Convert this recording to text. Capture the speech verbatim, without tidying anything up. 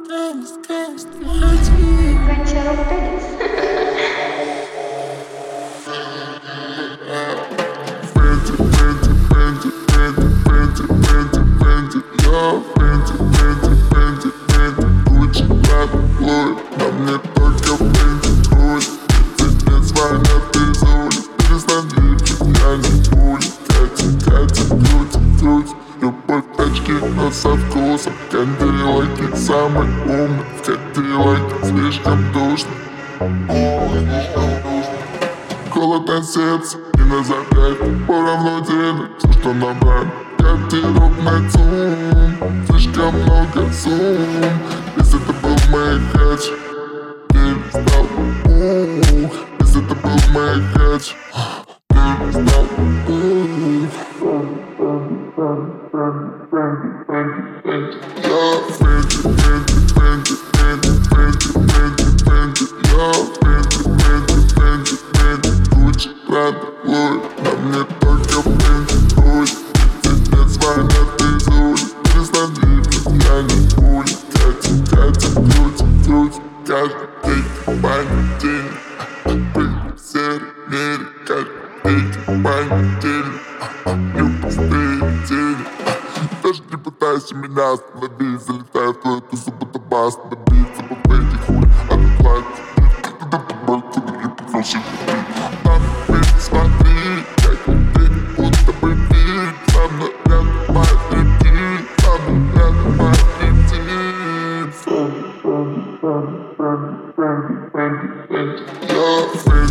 Гончаров Теннис. Фэнти, Фэнти, Фэнти, Фэнти, Фэнти, Фэнти, Фэнти, я Фэнти, Фэнти, Фэнти, Фэнти, Гуччи, Прада, Луи, на мне только Фэнти, Луи. Тридцать лет звонят из ули, перестань видеть, я не пуля. Катя, Катя, крути, крути, любовь тачки, но со вкусом. Кандилайки самый умный, в Кадиллаке слишком душно. Холодное сердце и на запястье поравно денег, все, что набрали. Гардеробный цум, слишком много сумм. Если это был мой хач, перестал ух. Если это был мой хач, перестал ух. Я Фэнти, Фэнти, Фэнти, Фэнти, Фэнти, Фэнти, Фэнти, я Фэнти, Фэнти, Фэнти, Фэнти, Гуччи, Прада, Луи, на мне только Фэнти, Луи. Тридцать лет звонят из ули, перестань видеть, я не пуля. Катя, Катя, крути, крути, каждый день понедельник, были в серой мере, каждый день понедельник, не пустые тени. Даже не пытайся меня остановить, залетаю в твою тусу, будто бас добиться. По эти хули, а ты платишь, когда побольше, не пофальшивый бит. На меня смотри, как ты, будто бы фильм. Со мной рядом моя рептилия, со мной рядом моя рептилия. Я Фэнти.